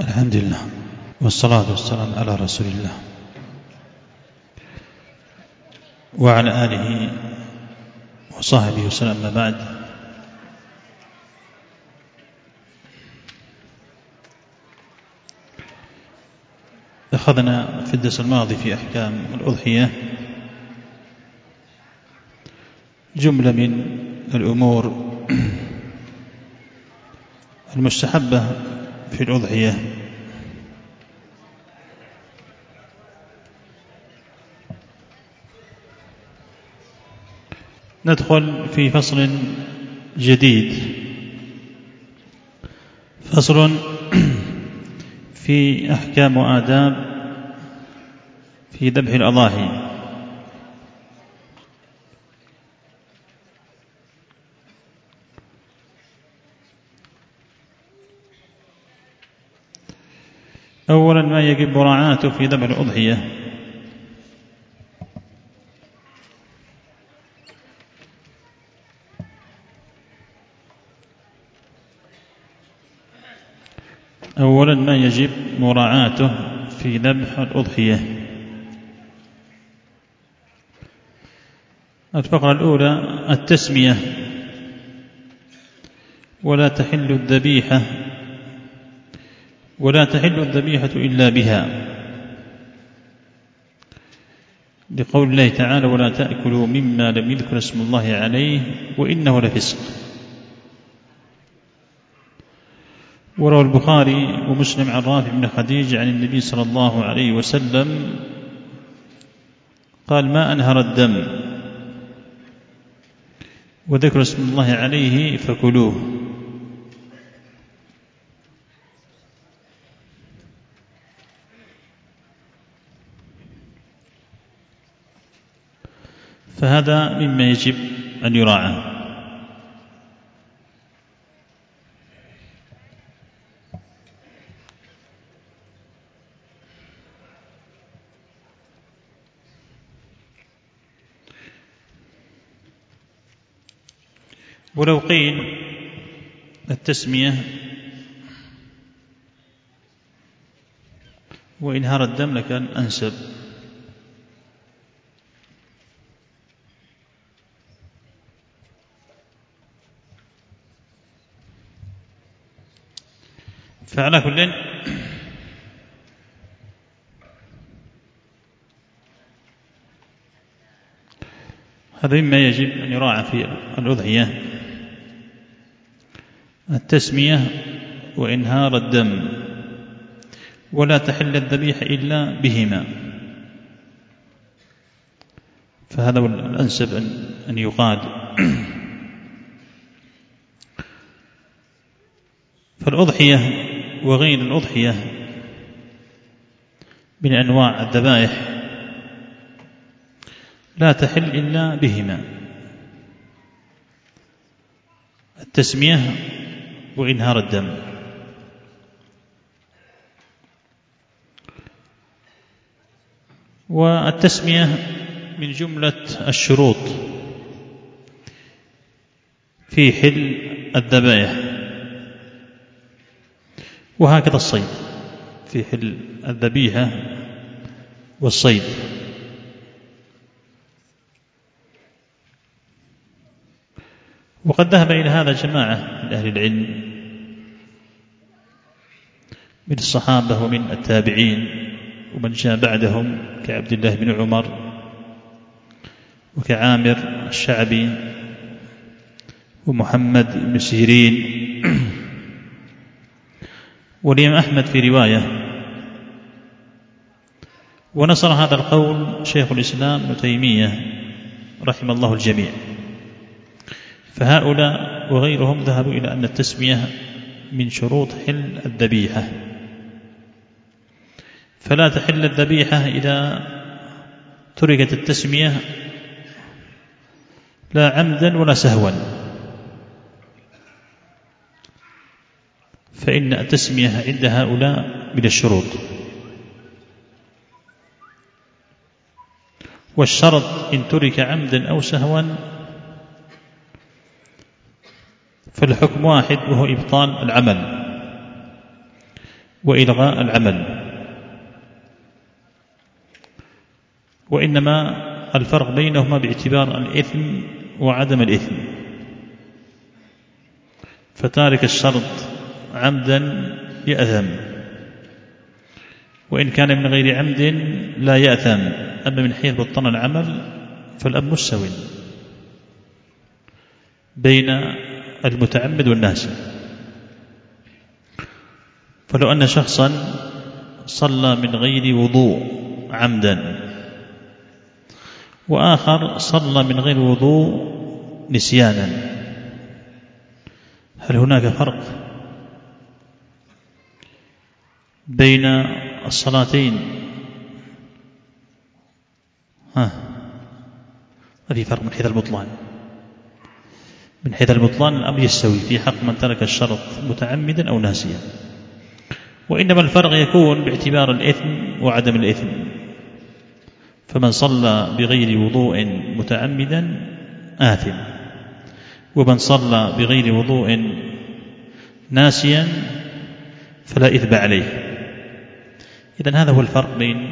الحمد لله والصلاة والسلام على رسول الله وعلى آله وصحبه وسلم. أما بعد، أخذنا في الدرس الماضي في أحكام الأضحية جملة من الأمور المستحبة في الأضحية. ندخل في فصل جديد، فصل في أحكام وآداب في ذبح الأضاحي. أولا، ما يجب مراعاته في ذبح الأضحية. أولا ما يجب مراعاته في ذبح الأضحية. الفقرة الأولى التسمية، ولا تحل الذبيحة إلا بها، لقول الله تعالى: ولا تأكلوا مما لم يذكر اسم الله عليه وإنه لفسق. وروى البخاري ومسلم عن رافع بن خديج عن النبي صلى الله عليه وسلم قال: ما أنهر الدم وذكر اسم الله عليه فكلوه. فهذا مما يجب أن يراعى. ولو قيل التسمية وإنهار الدم لكان أنسب. فعلى كل هذا مما يجب أن يراعى في الأضحية: التسمية وإنهار الدم، ولا تحل الذبيحة إلا بهما. فهذا الأنسب أن يقال. فالأضحية وغير الأضحية من أنواع الذبائح لا تحل إلا بهما: التسمية وإنهار الدم. والتسمية من جملة الشروط في حل الذبائح، وهكذا الصيد في حل الذبيحة والصيد. وقد ذهب إلى هذا جماعة من أهل العلم من الصحابة ومن التابعين ومن جاء بعدهم كعبد الله بن عمر وكعامر الشعبي ومحمد بن سيرين. والإمام أحمد في رواية. ونصر هذا القول شيخ الإسلام ابن تيمية رحم الله الجميع. فهؤلاء وغيرهم ذهبوا إلى أن التسمية من شروط حل الذبيحة، فلا تحل الذبيحة إذا تركت التسمية لا عمدا ولا سهوا، فإن التسمية عند هؤلاء من الشروط. والشرط إن ترك عمدا أو سهوا فالحكم واحد، وهو إبطال العمل. وإلغاء العمل. وإنما الفرق بينهما باعتبار الإثم وعدم الإثم. فتارك الشرط عمدا يأثم، وإن كان من غير عمد لا يأثم. أما من حيث بطن العمل فالأمر مستوٍ بين المتعمد والناسي. فلو أن شخصا صلى من غير وضوء عمدا، وآخر صلى من غير وضوء نسيانا، هل هناك فرق بين الصلاتين؟ هذه فرق من حيث البطلان. من حيث البطلان الأمر يستوي في حق من ترك الشرط متعمدا أو ناسيا، وإنما الفرق يكون باعتبار الإثم وعدم الإثم. فمن صلى بغير وضوء متعمدا آثم، ومن صلى بغير وضوء ناسيا فلا إثم عليه. إذن هذا هو الفرق بين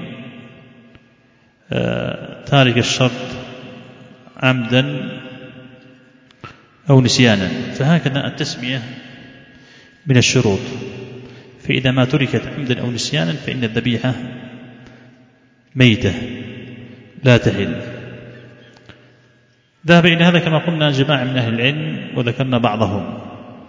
تارك الشرط عمدا أو نسيانا. فهكذا التسمية من الشروط، فإذا ما تركت عمدا أو نسيانا فإن الذبيحة ميتة لا تحل. ذهب إلى هذا كما قلنا جماعة من أهل العلم، وذكرنا بعضهم.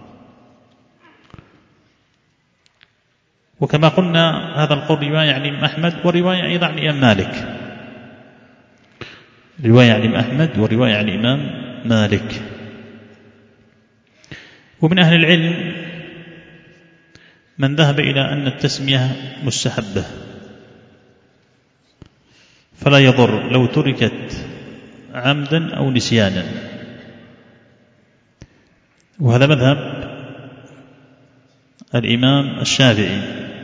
وكما قلنا هذا القول رواية عن الإمام أحمد، ورواية أيضا عن الإمام مالك. رواية عن الإمام أحمد ورواية عن الإمام مالك. ومن أهل العلم من ذهب إلى أن التسمية مستحبة، فلا يضر لو تركت عمدا أو نسيانا. وهذا مذهب الإمام الشافعي،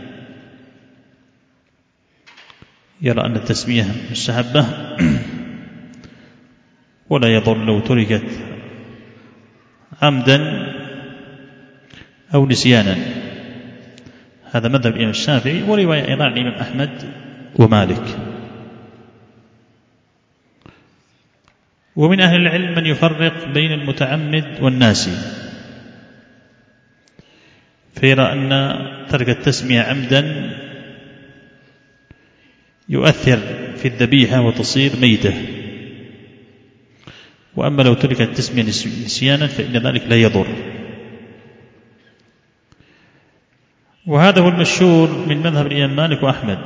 يرى أن التسمية مستحبة ولا يضر لو تركت عمدا أو نسيانا. هذا مذهب الإمام الشافعي، ورواية أيضا عن الإمام أحمد ومالك. ومن أهل العلم من يفرق بين المتعمد والناسي، فيرى أن ترك التسمية عمدا يؤثر في الذبيحة وتصير ميتة، وأما لو تركت التسمية نسيانا فإن ذلك لا يضر. وهذا هو المشهور من مذهب الإمام مالك وأحمد،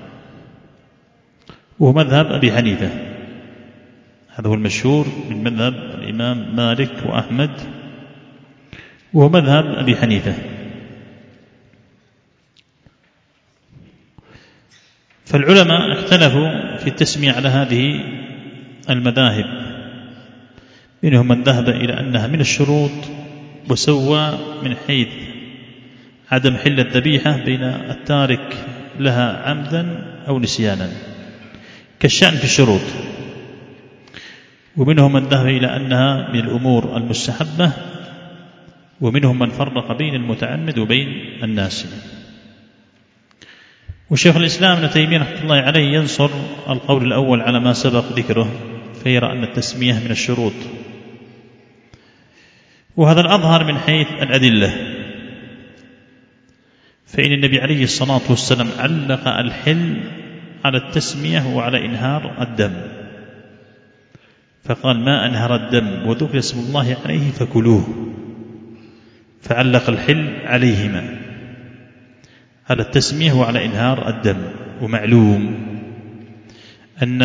وهو مذهب أبي حنيفة. هذا هو المشهور من مذهب الإمام مالك وأحمد، وهو مذهب أبي حنيفة. فالعلماء اختلفوا في التسمية على هذه المذاهب، منهم من ذهب إلى أنها من الشروط، وسوى من حيث عدم حل الذبيحة بين التارك لها عمدا أو نسيانا كالشأن في الشروط. ومنهم من ذهب إلى أنها من الأمور المستحبة، ومنهم من فرق بين المتعمد وبين الناسي. وشيخ الإسلام ابن تيمية رحمة الله عليه ينصر القول الأول على ما سبق ذكره، فيرى أن التسمية من الشروط، وهذا الأظهر من حيث الأدلة. فإن النبي عليه الصلاة والسلام علق الحل على التسمية وعلى إنهار الدم، فقال ما أنهر الدم وذكر اسم الله عليه فكلوه، فعلق الحل عليهما، على التسمية وعلى إنهار الدم. ومعلوم أن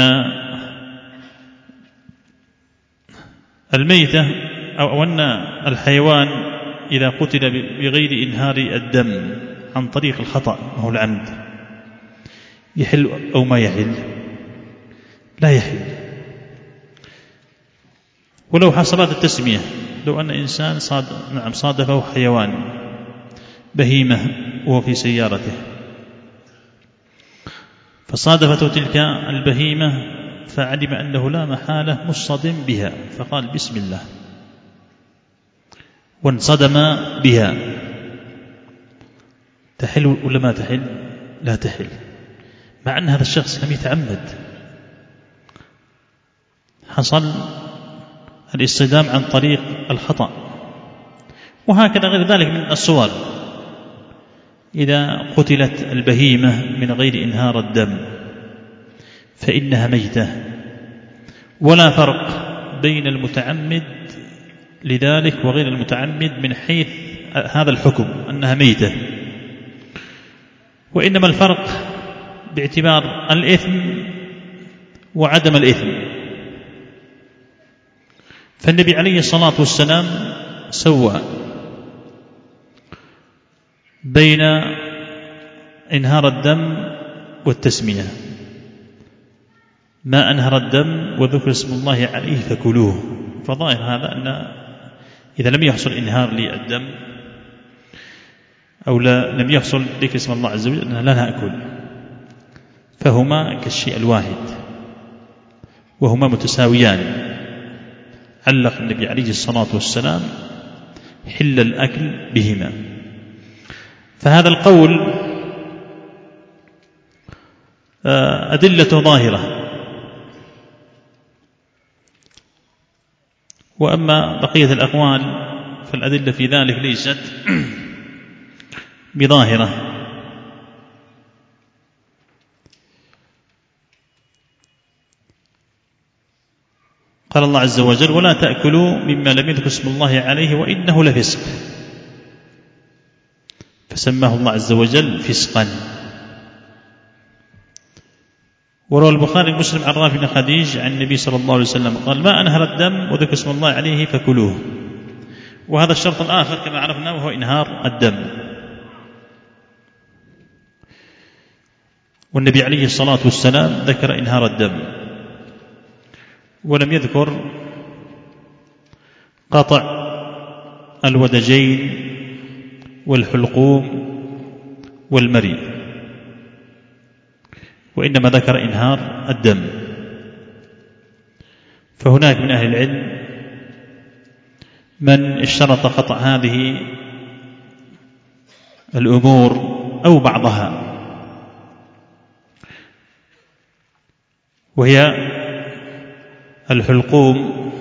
الميتة أو أن الحيوان إذا قتل بغير إنهار الدم عن طريق الخطأ وهو العمد يحل أو ما يحل؟ لا يحل. ولو حصلت التسمية، لو أن إنسان صادفه حيوان بهيمة وهو في سيارته، فصادفته تلك البهيمة فعلم أنه لا محالة مصطدم بها، فقال بسم الله وانصدم بها، تحل ولا ما تحل؟ لا تحل، مع أن هذا الشخص لم يتعمد، حصل الاصطدام عن طريق الخطأ. وهكذا غير ذلك من الصور، إذا قتلت البهيمة من غير إنهار الدم فإنها ميتة، ولا فرق بين المتعمد لذلك وغير المتعمد من حيث هذا الحكم أنها ميتة، وإنما الفرق باعتبار الإثم وعدم الإثم. فالنبي عليه الصلاة والسلام سوى بين إنهار الدم والتسمية، ما أنهر الدم وذكر اسم الله عليه فكلوه. فظاهر هذا أن إذا لم يحصل إنهار للدم أو لم يحصل ذكر اسم الله عز وجل أننا لا نأكل، فهما كالشيء الواحد وهما متساويان. علق النبي عليه الصلاة والسلام حل الأكل بهما. فهذا القول أدلة ظاهرة، وأما بقية الأقوال فالأدلة في ذلك ليست بظاهرة. قال الله عز وجل: ولا تأكلوا مما لم يذكر اسم الله عليه وإنه لفسق، فسماه الله عز وجل فسقا. وروى البخاري ومسلم عن رافع بن خديج عن النبي صلى الله عليه وسلم قال: ما أنهر الدم وذكر اسم الله عليه فكلوه. وهذا الشرط الآخر كما عرفنا وهو إنهار الدم. والنبي عليه الصلاة والسلام ذكر إنهار الدم ولم يذكر قطع الودجين والحلقوم والمري، وإنما ذكر إنهار الدم. فهناك من أهل العلم من اشترط قطع هذه الأمور أو بعضها، وهي الحلقوم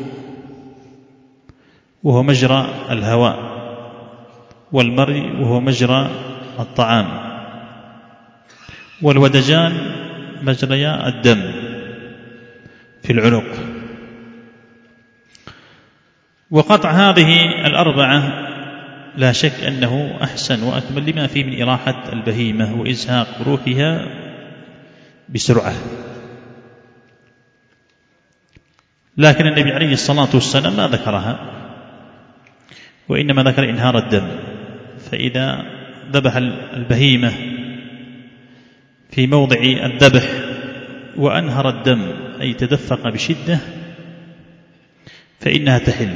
وهو مجرى الهواء، والمري وهو مجرى الطعام، والودجان مجريا الدم في العنق. وقطع هذه الأربعة لا شك أنه أحسن وأكمل لما فيه من إراحة البهيمة وإزهاق روحها بسرعة. لكن النبي عليه الصلاة والسلام ما ذكرها، وإنما ذكر إنهار الدم. فإذا ذبح البهيمة في موضع الذبح وأنهر الدم أي تدفق بشدة فإنها تحل.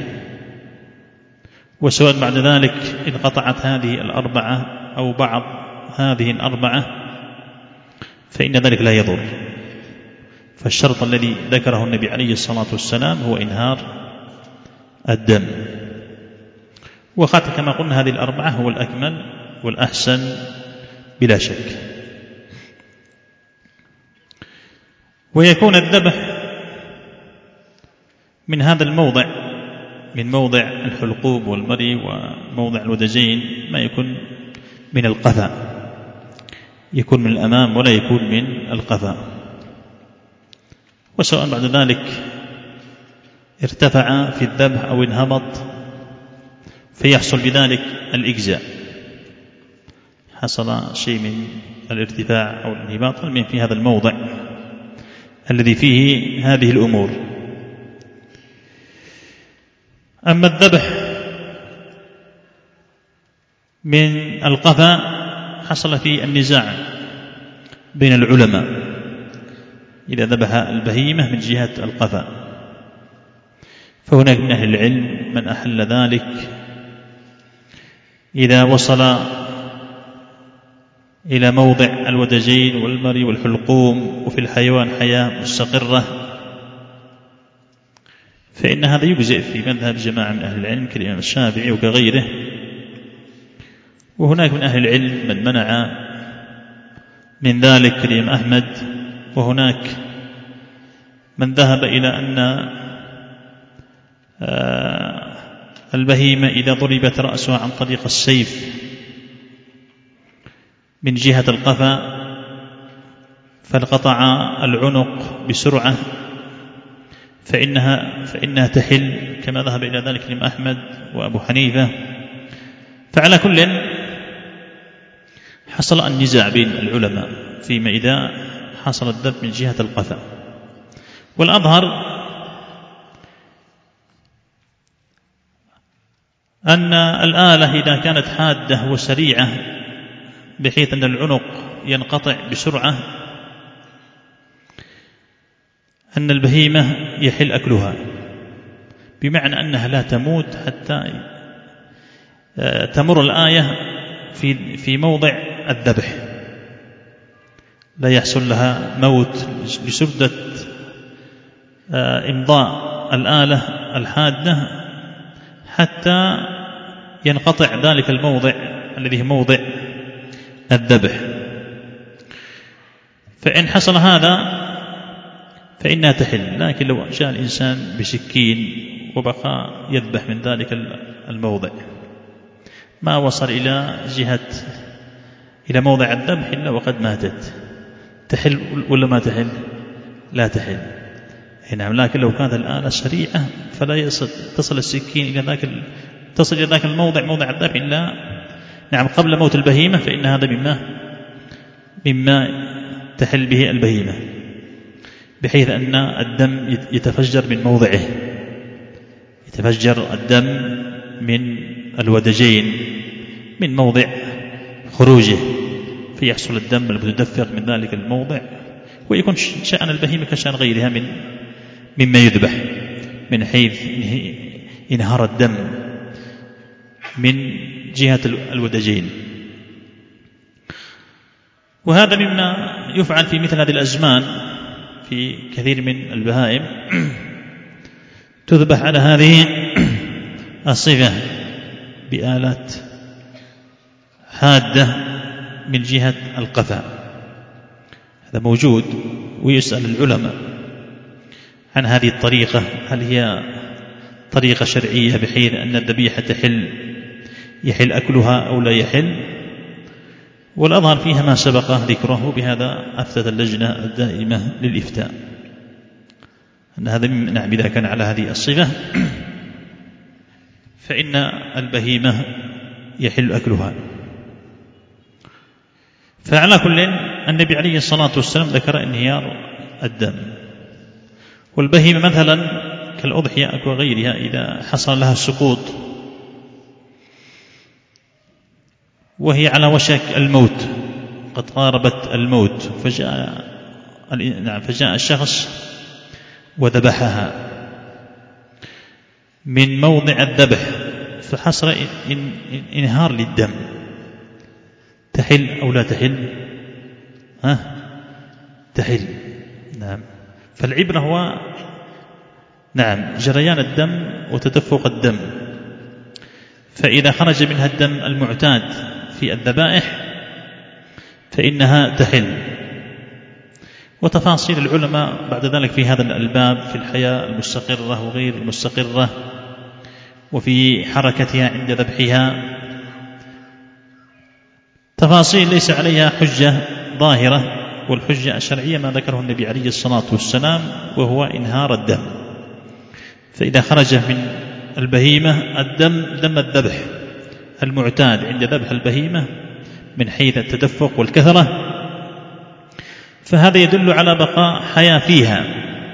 وسواء بعد ذلك إن قطعت هذه الأربعة أو بعض هذه الأربعة فإن ذلك لا يضر. فالشرط الذي ذكره النبي عليه الصلاة والسلام هو إنهار الدم. وقد كما قلنا هذه الأربعة هو الأكمل والأحسن بلا شك. ويكون الذبح من هذا الموضع، من موضع الحلقوم والمري وموضع الودجين، ما يكون من القفا، يكون من الأمام ولا يكون من القفا. وسواء بعد ذلك ارتفع في الذبح أو انهبط فيحصل بذلك الإجزاء، حصل شيء من الارتفاع أو الانهباط من في هذا الموضع الذي فيه هذه الأمور. أما الذبح من القفا حصل فيه النزاع بين العلماء إذا ذبح البهيمة من جهة القفا، فهناك من أهل العلم من أحل ذلك إذا وصل إلى موضع الودجين والمري والحلقوم وفي الحيوان حياة مستقرة، فإن هذا يجزئ في مذهب جماعة من أهل العلم كالإمام الشافعي وكغيره. وهناك من أهل العلم من منع من ذلك كالإمام أحمد، وهناك من ذهب إلى أن البهيمة إذا ضربت رأسها عن طريق السيف من جهة القفا فانقطع العنق بسرعة فإنها تحل، كما ذهب إلى ذلك الإمام أحمد وأبو حنيفة. فعلى كل حصل النزاع بين العلماء فيما إذا حصل الذبح من جهة القفا. والأظهر أن الآلة إذا كانت حادة وسريعة بحيث أن العنق ينقطع بسرعة أن البهيمة يحل أكلها، بمعنى أنها لا تموت حتى تمر الآية في موضع الذبح، لا يحصل لها موت لسدة إمضاء الآلة الحادة حتى ينقطع ذلك الموضع الذي هو موضع الذبح. فإن حصل هذا فإنها تحل. لكن لو جاء الإنسان بسكين وبقى يذبح من ذلك الموضع ما وصل إلى موضع الذبح إلا وقد ماتت، تحل ولا ما تحل؟ لا تحل. نعم. لكن لو كانت الآلة سريعة فلا تصل السكين تصل إلى ذاك الموضع موضع الذبح إلا قبل موت البهيمة، فإن هذا مما تحل به البهيمة، بحيث أن الدم يتفجر من موضعه، يتفجر الدم من الودجين من موضع خروجه، فيحصل الدم المتدفق من ذلك الموضع، ويكون شأن البهيمة كشأن غيرها مما يذبح، من حيث انهار الدم من جهة الودجين. وهذا مما يفعل في مثل هذه الأزمان في كثير من البهائم، تذبح على هذه الصفة بآلات حادة من جهة القفا. هذا موجود، ويسأل العلماء عن هذه الطريقة، هل هي طريقة شرعية بحيث أن الذبيحة يحل أكلها أو لا يحل؟ والأظهر فيها ما سبق ذكره، بهذا أفتت اللجنة الدائمة للإفتاء أن هذا إذا كان على هذه الصفة فإن البهيمة يحل أكلها. فعلى كل النبي عليه الصلاة والسلام ذكر انهيار الدم. والبهيمة مثلا كالأضحية وغيرها إذا حصل لها السقوط وهي على وشك الموت، قد قاربت الموت، فجاء الشخص وذبحها من موضع الذبح فحصل انهار للدم، تحل أو لا تحل؟ تحل. نعم. فالعبرة هو جريان الدم وتدفق الدم، فإذا خرج منها الدم المعتاد في الذبائح فإنها تحل. وتفاصيل العلماء بعد ذلك في هذا الباب في الحياة المستقرة وغير المستقرة، وفي حركتها عند ذبحها، تفاصيل ليس عليها حجة ظاهرة، والحجة الشرعية ما ذكره النبي عليه الصلاة والسلام وهو إنهار الدم. فإذا خرج من البهيمة دم الذبح المعتاد عند ذبح البهيمة من حيث التدفق والكثرة، فهذا يدل على بقاء حياة فيها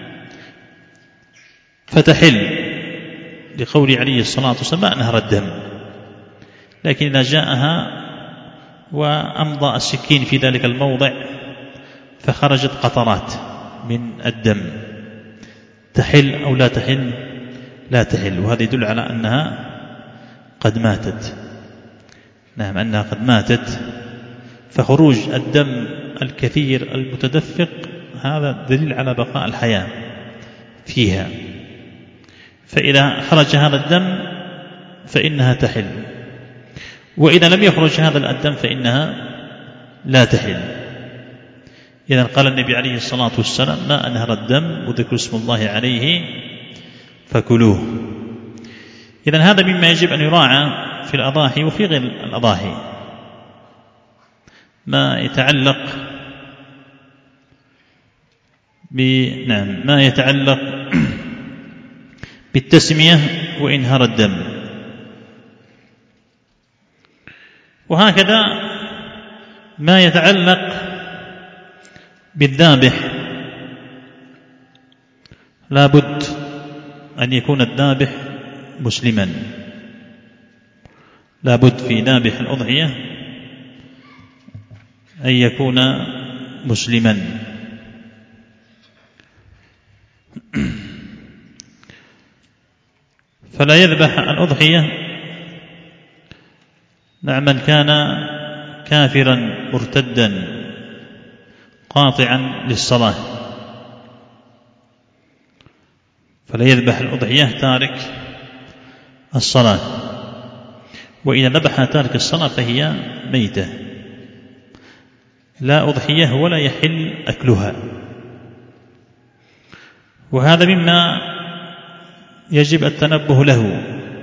فتحل، لقول عليه الصلاة والسلام ما أنهر الدم. لكن إذا جاءها وأمضى السكين في ذلك الموضع فخرجت قطرات من الدم، تحل أو لا تحل؟ لا تحل. وهذا يدل على أنها قد ماتت. نعم، أنها قد ماتت. فخروج الدم الكثير المتدفق هذا دليل على بقاء الحياة فيها، فإذا خرج هذا الدم فإنها تحل. وإذا لم يخرج هذا الدم فإنها لا تحل. إذا قال النبي عليه الصلاة والسلام: ما أنهر الدم وذكر اسم الله عليه فكلوه. إذا هذا مما يجب أن يراعى في الأضاحي وفي غير الأضاحي، ما يتعلق ما يتعلق بالتسمية وإنهار الدم. وهكذا ما يتعلق بالذابح، لا بد أن يكون الذابح مسلما، لا بد في ذابح الأضحية أن يكون مسلما. فلا يذبح الأضحية من كان كافرا مرتدا قاطعا للصلاة، فلا يذبح الأضحية تارك الصلاة، وإذا ذبح تارك الصلاة فهي ميتة لا أضحية ولا يحل أكلها. وهذا مما يجب التنبه له.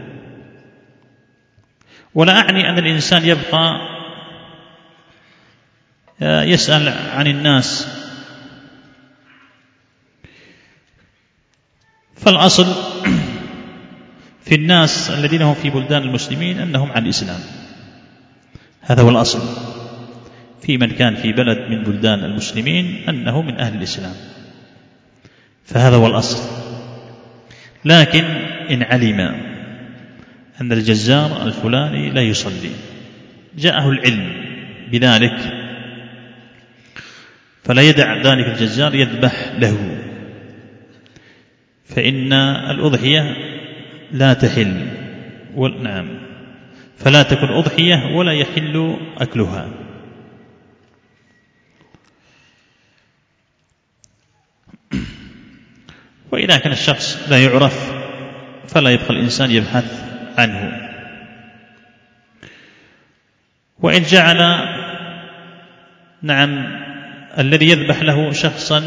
ولا أعني أن الإنسان يبقى يسأل عن الناس، فالأصل في الناس الذين هم في بلدان المسلمين أنهم عن الإسلام، هذا هو الأصل في من كان في بلد من بلدان المسلمين أنه من أهل الإسلام، فهذا هو الأصل. لكن إن علم أن الجزار الفلاني لا يصلي، جاءه العلم بذلك، فلا يدع ذلك الجزار يذبح له، فإن الأضحية لا تحل، فلا تكن أضحية ولا يحل أكلها. وإذا كان الشخص لا يعرف فلا يبقى الإنسان يبحث عنه. وإن جعل الذي يذبح له شخصا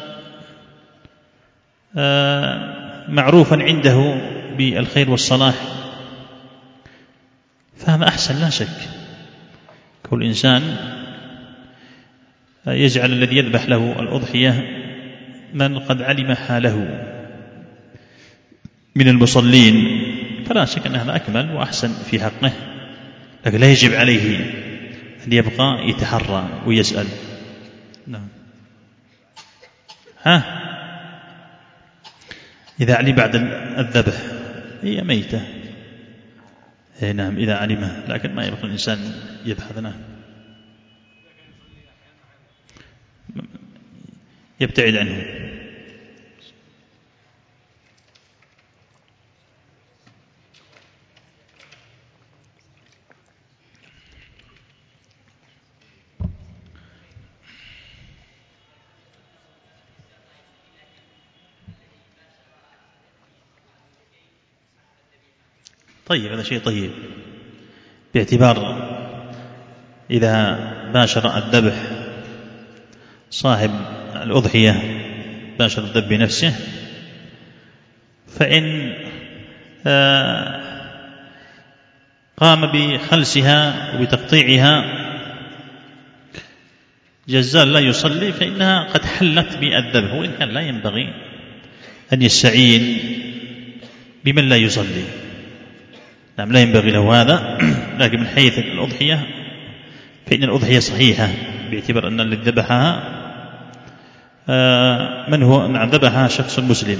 معروفا عنده بالخير والصلاح فهذا أحسن لا شك. كل إنسان يجعل الذي يذبح له الأضحية من قد علم حاله من المصلين، فلا شك أن هذا أكمل وأحسن في حقه، لكن لا يجب عليه أن يبقى يتحرى ويسأل. نعم. إذا علم بعد الذبح هي ميتة، نعم إذا علمه، لكن ما يبقى الإنسان يبحث عنه، يبتعد عنه. طيب، هذا شيء طيب، باعتبار إذا باشر الذبح صاحب الأضحية باشر الذبح بنفسه، فإن قام بخلسها وبتقطيعها جزال لا يصلي فإنها قد حلت بالذبح، وإن كان لا ينبغي أن يستعين بمن لا يصلي، نعم لا ينبغي له هذا. لكن من حيث الأضحية فإن الأضحية صحيحة باعتبار أن الذي ذبحها من هو ذبحها شخص مسلم.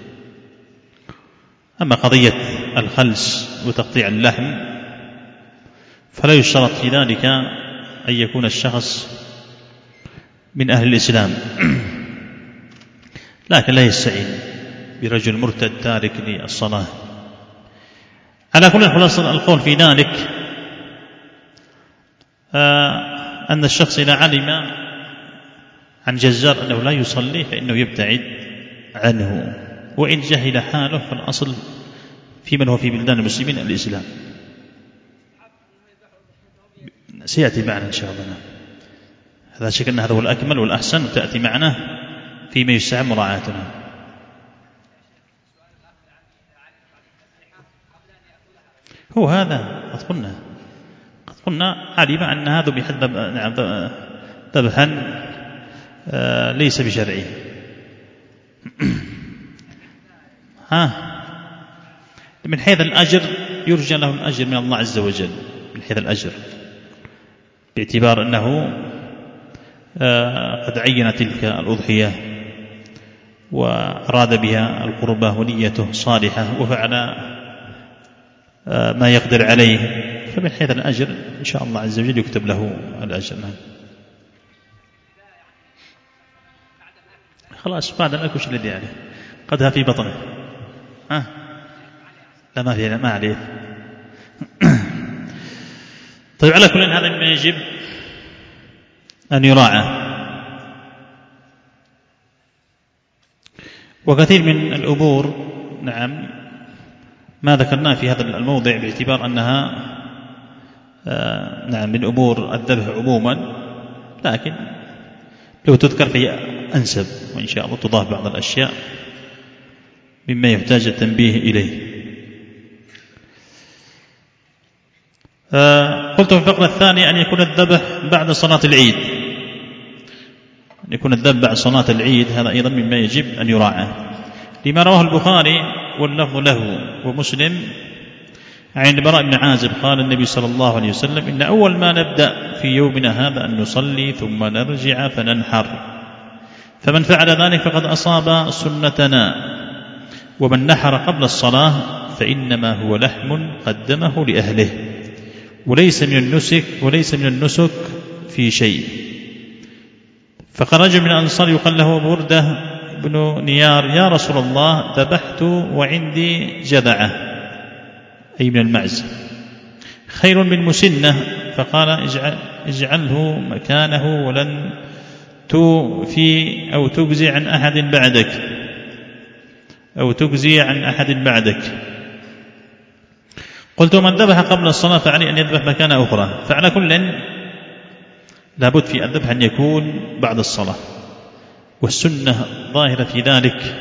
أما قضية الخلس وتقطيع اللحم فلا يشترط في ذلك أن يكون الشخص من أهل الإسلام، لكن لا يستعين برجل مرتد تارك للصلاة. على كل خلاصة القول في ذلك أن الشخص إذا علم عن جزار أنه لا يصلي فإنه يبتعد عنه، وإن جهل حاله فالأصل في من هو في بلدان المسلمين الإسلام. سيأتي معنا إن شاء الله. هذا شك أن هذا هو الأكمل والأحسن، وتأتي معنا فيما يستحب مراعاتنا. هو هذا قد قلنا علم أن هذا بحد ذبحا ليس بشرعي. من حيث الأجر يرجى له الأجر من الله عز وجل، من حيث الأجر، باعتبار أنه قد عين تلك الأضحية وأراد بها القربة ونيته صالحة وفعل ما يقدر عليه، فمن حيث الأجر إن شاء الله عز وجل يكتب له الأجر. خلاص بعد الأكل وش الذي عليه؟ قدها في بطنه. لا ما فيه، ما عليه. طيب على كل هذا مما يجب أن يراعى. وكثير من الأمور نعم ما ذكرناه في هذا الموضع باعتبار أنها نعم من أمور الذبح عموما، لكن لو تذكر فهي أنسب، وإن شاء الله تضاف بعض الأشياء مما يحتاج التنبيه إليه. قلت في الفقرة الثانية أن يكون الذبح بعد صلاة العيد، أن يكون الذبح بعد صلاة العيد، هذا أيضا مما يجب أن يراعى، لما رواه البخاري واللفظ له ومسلم عن البراء بن عازب قال النبي صلى الله عليه وسلم: إن أول ما نبدأ في يومنا هذا أن نصلي ثم نرجع فننحر، فمن فعل ذلك فقد أصاب سنتنا، ومن نحر قبل الصلاة فإنما هو لحم قدمه لأهله، وليس من النسك في شيء. فخرج من الأنصار يقال له بردة بن نيار: يا رسول الله ذبحت وعندي جذعة، أي من المعز، خير من مسنة، فقال: اجعله مكانه ولن توفي أو تجزي عن أحد بعدك. قلت: من ذبح قبل الصلاة فعليه أن يذبح مكان أخرى. فعلى كل لابد في الذبح أن يكون بعد الصلاة، والسنة ظاهرة في ذلك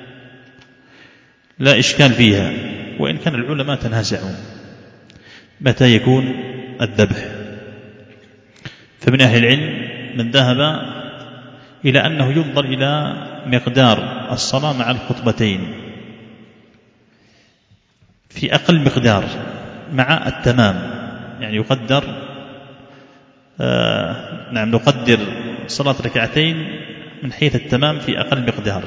لا إشكال فيها، وإن كان العلماء تنازعون متى يكون الذبح. فمن أهل العلم من ذهب إلى أنه ينظر إلى مقدار الصلاة مع الخطبتين، في أقل مقدار مع التمام، يعني يقدر نقدر صلاة ركعتين من حيث التمام في أقل مقدار،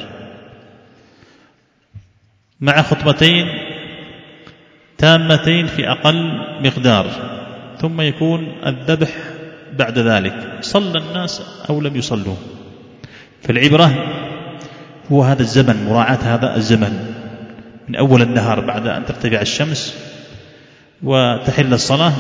مع خطبتين تامتين في أقل مقدار، ثم يكون الذبح بعد ذلك، صلى الناس أو لم يصلوا. فالعبرة هو هذا الزمن، مراعاة هذا الزمن من أول النهار بعد أن ترتفع الشمس وتحل الصلاة،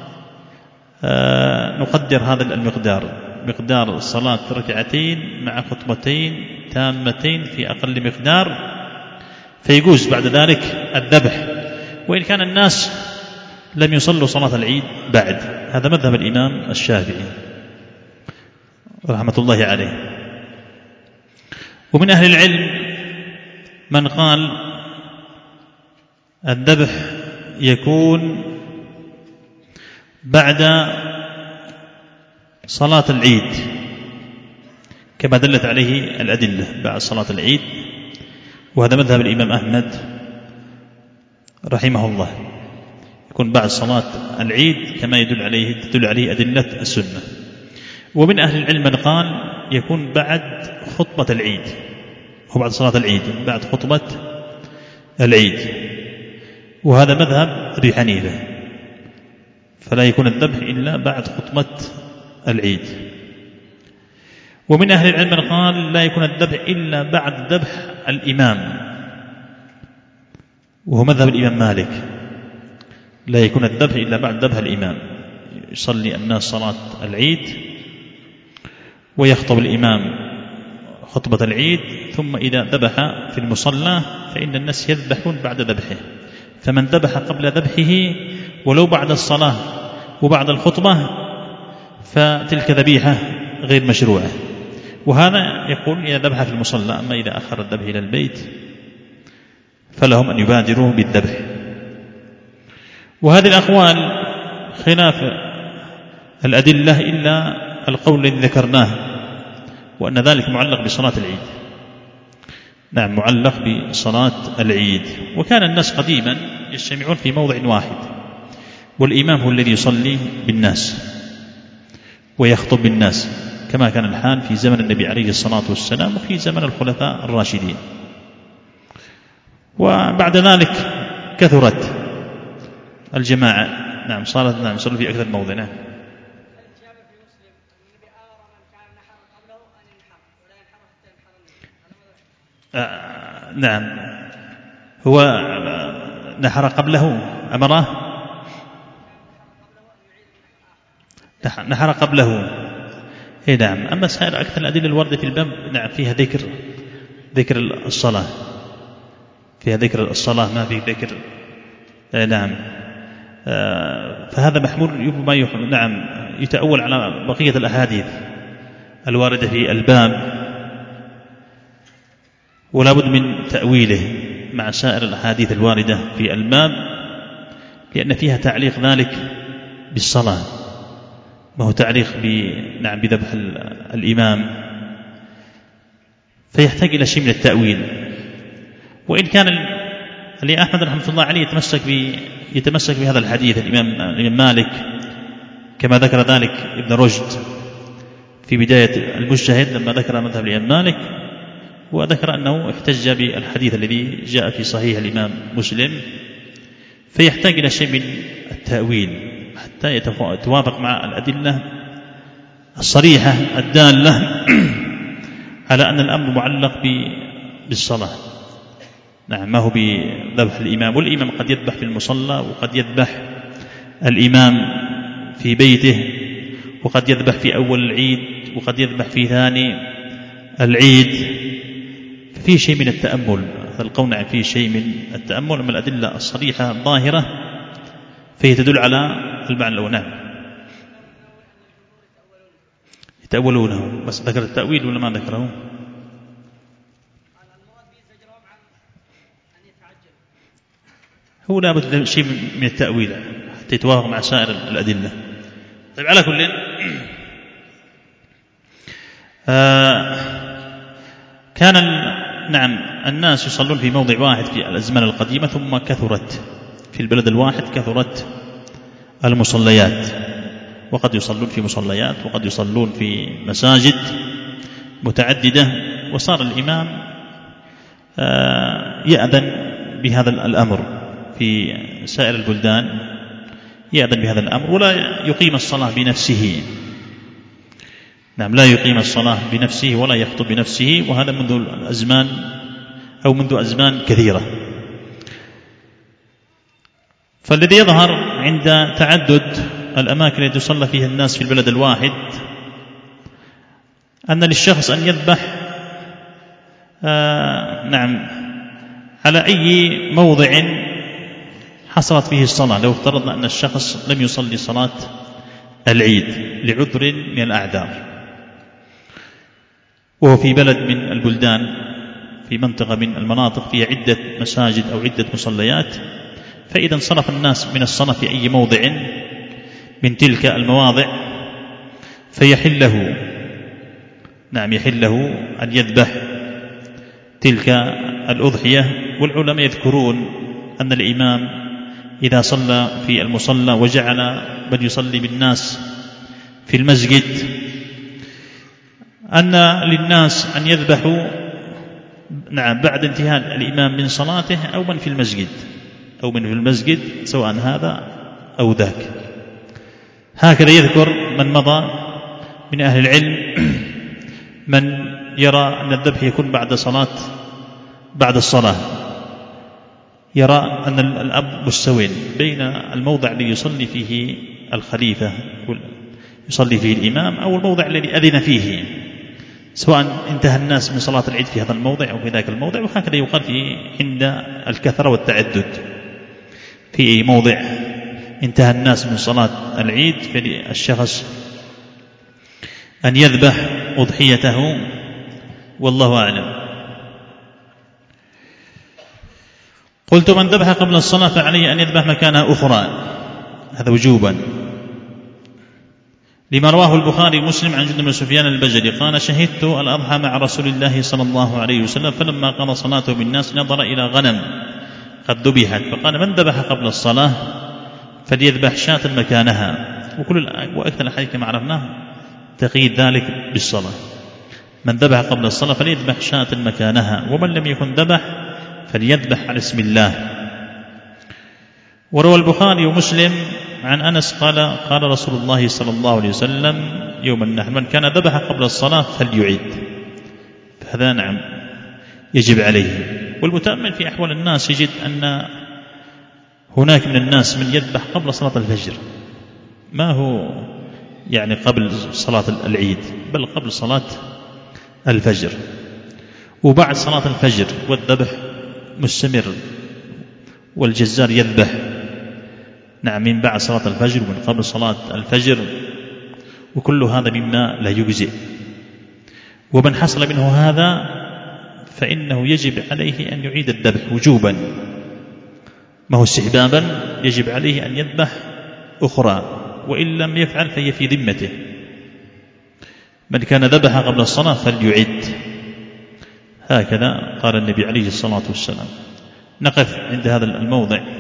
نقدر هذا المقدار، مقدار صلاة ركعتين مع خطبتين تامتين في أقل مقدار، فيجوز بعد ذلك الذبح، وإن كان الناس لم يصلوا صلاة العيد بعد. هذا مذهب الإمام الشافعي رحمة الله عليه. ومن أهل العلم من قال الذبح يكون بعد صلاة العيد، كما دلت عليه الأدلة بعد صلاة العيد، وهذا مذهب الإمام أحمد رحمه الله، يكون بعد صلاة العيد كما تدل عليه أدلة السنة. ومن أهل العلم من قال يكون بعد خطبة العيد، هو بعد صلاة العيد بعد خطبة العيد، وهذا مذهب أبي حنيفة، فلا يكون الذبح إلا بعد خطبة العيد. ومن أهل العلم من قال لا يكون الذبح إلا بعد ذبح الإمام، وهو مذهب الإمام مالك، لا يكون الذبح إلا بعد ذبح الإمام، يصلي الناس صلاة العيد ويخطب الإمام خطبة العيد، ثم إذا ذبح في المصلى فإن الناس يذبحون بعد ذبحه، فمن ذبح قبل ذبحه ولو بعد الصلاة وبعد الخطبة فتلك ذبيحة غير مشروعة. وهذا يقول إذا ذبح في المصلى، أما إذا أخر الذبح إلى البيت فلهم أن يبادروا بالذبح. وهذه الأقوال خلاف الأدلة إلا القول الذي ذكرناه، وأن ذلك معلق بصلاة العيد. نعم، معلق بصلاة العيد. وكان الناس قديما يجتمعون في موضع واحد، والإمام هو الذي يصلي بالناس ويخطب بالناس، كما كان الحال في زمن النبي عليه الصلاة والسلام وفي زمن الخلفاء الراشدين. وبعد ذلك كثرت الجماعة. نعم، صارت يصلوا في أكثر موضع. نعم. نعم، هو نحر قبله، أمره نحر قبله. نعم. أما سائر أكثر الأدلة الواردة في الباب نعم فيها ذكر الصلاة، فيها ذكر الصلاة، ما في ذكر. نعم. فهذا محمول نعم يتأول على بقية الأحاديث الواردة في الباب، ولا بد من تأويله مع سائر الأحاديث الواردة في الباب، لأن فيها تعليق ذلك بالصلاة، ما هو تعليق نعم بذبح الإمام، فيحتاج إلى شيء من التأويل. وإن كان الإمام أحمد رحمه الله عليه يتمسك بهذا الحديث، الإمام مالك كما ذكر ذلك ابن رشد في بداية المجتهد لما ذكر مذهب الإمام مالك، وذكر أنه احتج بالحديث الذي جاء في صحيح الإمام مسلم، فيحتاج إلى شيء من التأويل حتى يتوافق مع الأدلة الصريحة الدالة على أن الأمر معلق بالصلاة. نعم، ما هو بذبح الإمام. والإمام قد يذبح في المصلى، وقد يذبح الإمام في بيته، وقد يذبح في أول العيد، وقد يذبح في ثاني العيد. فيه شيء من التأمل، هذا القول نعم فيه شيء من التأمل. أما الأدلة الصريحة الظاهرة فهي تدل على المعنى الأول. نعم، يتأولونه، بس ذكر التأويل ولا ما ذكره؟ هو لابد شيء من التأويل حتى يتوافق مع سائر الأدلة. طيب، على كل كان نعم الناس يصلون في موضع واحد في الأزمان القديمة، ثم كثرت في البلد الواحد كثرت المصليات، وقد يصلون في مصليات وقد يصلون في مساجد متعددة، وصار الإمام يأذن بهذا الأمر في سائر البلدان، يأذن بهذا الأمر ولا يقيم الصلاة بنفسه. نعم، لا يقيم الصلاة بنفسه ولا يخطب بنفسه، وهذا منذ الأزمان أو منذ أزمان كثيرة. فالذي يظهر عند تعدد الأماكن التي يصلى فيها الناس في البلد الواحد أن للشخص أن يذبح نعم على أي موضع حصلت فيه الصلاة. لو افترضنا أن الشخص لم يصلي صلاة العيد لعذر من الأعذار، وهو في بلد من البلدان في منطقة من المناطق فيها عدة مساجد أو عدة مصليات، فإذا انصرف الناس من الصلاة في أي موضع من تلك المواضع فيحله نعم يحله أن يذبح تلك الأضحية. والعلماء يذكرون أن الإمام إذا صلى في المصلى وجعل من يصلي بالناس في المسجد أن للناس أن يذبحوا نعم بعد انتهاء الإمام من صلاته أو من في المسجد سواء هذا أو ذاك. هكذا يذكر من مضى من أهل العلم من يرى أن الذبح يكون بعد الصلاة، يرى أن الأب مستوٍ بين الموضع الذي يصلي فيه الخليفة يصلي فيه الإمام أو الموضع الذي أذن فيه، سواء انتهى الناس من صلاة العيد في هذا الموضع أو في ذاك الموضع. وهكذا يقال عند الكثرة والتعدد، في موضع انتهى الناس من صلاة العيد فالشخص أن يذبح أضحيته، والله أعلم. قلت: من ذبح قبل الصلاة فعليه أن يذبح مكانها أخرى، هذا وجوبا، لما رواه البخاري ومسلم عن جندب بن سفيان البجلي قال: شهدت الأضحى مع رسول الله صلى الله عليه وسلم، فلما قضى صلاته بالناس نظر إلى غنم قد ذبحت فقال: من ذبح قبل الصلاة فليذبح شاة مكانها. وأكثر الحديث كما عرفناه تقييد ذلك بالصلاة، من ذبح قبل الصلاة فليذبح شاة مكانها، ومن لم يكن ذبح فليذبح على اسم الله. وروى البخاري ومسلم عن أنس قال: قال رسول الله صلى الله عليه وسلم يوم النحر: من كان ذبح قبل الصلاة فليعيد. فهذا نعم يجب عليه. والمتأمل في أحوال الناس يجد أن هناك من الناس من يذبح قبل صلاة الفجر، ما هو يعني قبل صلاة العيد، بل قبل صلاة الفجر، وبعد صلاة الفجر والذبح مستمر، والجزار يذبح نعم من بعد صلاة الفجر ومن قبل صلاة الفجر، وكل هذا مما لا يجزئ. ومن حصل منه هذا فإنه يجب عليه أن يعيد الذبح وجوبا، ما هو استحبابا، يجب عليه أن يذبح أخرى، وإن لم يفعل فهي في ذمته. من كان ذبح قبل الصلاة فليعد، هكذا قال النبي عليه الصلاة والسلام. نقف عند هذا الموضع